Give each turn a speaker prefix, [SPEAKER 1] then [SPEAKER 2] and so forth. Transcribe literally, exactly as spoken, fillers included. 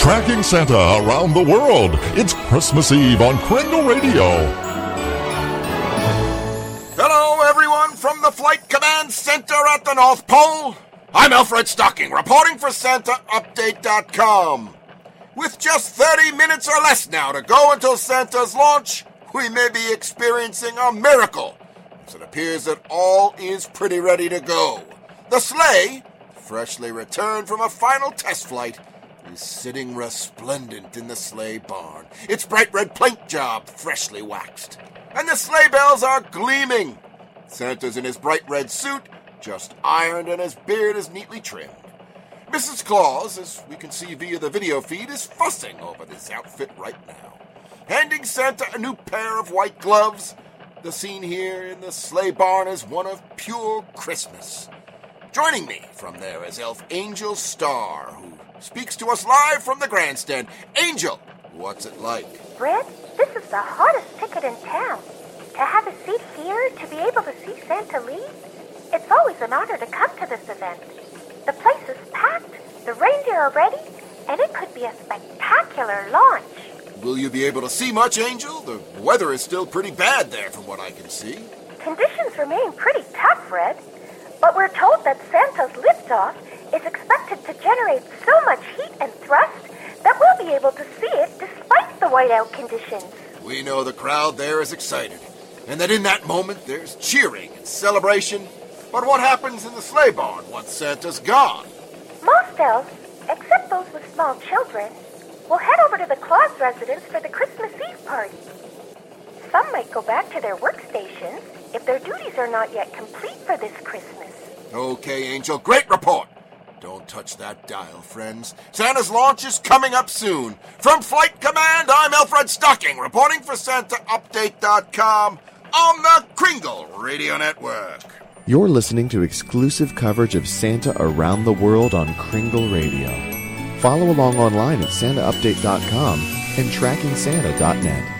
[SPEAKER 1] Tracking Santa around the world. It's Christmas Eve on Kringle Radio.
[SPEAKER 2] Hello, everyone, from the Flight Command Center at the North Pole. I'm Alfred Stocking, reporting for Santa Update dot com. With just thirty minutes or less now to go until Santa's launch, we may be experiencing a miracle, as it appears that all is pretty ready to go. The sleigh, freshly returned from a final test flight, is sitting resplendent in the sleigh barn, its bright red paint job freshly waxed. And the sleigh bells are gleaming. Santa's in his bright red suit, just ironed, and his beard is neatly trimmed. Missus Claus, as we can see via the video feed, is fussing over this outfit right now, handing Santa a new pair of white gloves. The scene here in the sleigh barn is one of pure Christmas. Joining me from there is Elf Angel Star, who speaks to us live from the grandstand. Angel, what's it like?
[SPEAKER 3] Fred, this is the hottest ticket in town. To have a seat here, to be able to see Santa leave, it's always an honor to come to this event. The place is packed, the reindeer are ready, and it could be a spectacular launch.
[SPEAKER 2] Will you be able to see much, Angel? The weather is still pretty bad there from what I can see.
[SPEAKER 3] Conditions remain pretty tough, Fred, but we're told that Santa's liftoff is expected to generate so much heat and thrust that we'll be able to see it despite the whiteout conditions.
[SPEAKER 2] We know the crowd there is excited, and that in that moment there's cheering and celebration. But what happens in the sleigh barn once Santa's gone?
[SPEAKER 3] Most elves, except those with small children, will head over to the Claus residence for the Christmas Eve party. Some might go back to their workstations if their duties are not yet complete for this Christmas.
[SPEAKER 2] Okay, Angel, great report. Don't touch that dial, friends. Santa's launch is coming up soon. From Flight Command, I'm Alfred Stocking, reporting for Santa Update dot com on the Kringle Radio Network.
[SPEAKER 4] You're listening to exclusive coverage of Santa around the world on Kringle Radio. Follow along online at Santa Update dot com and Tracking Santa dot net.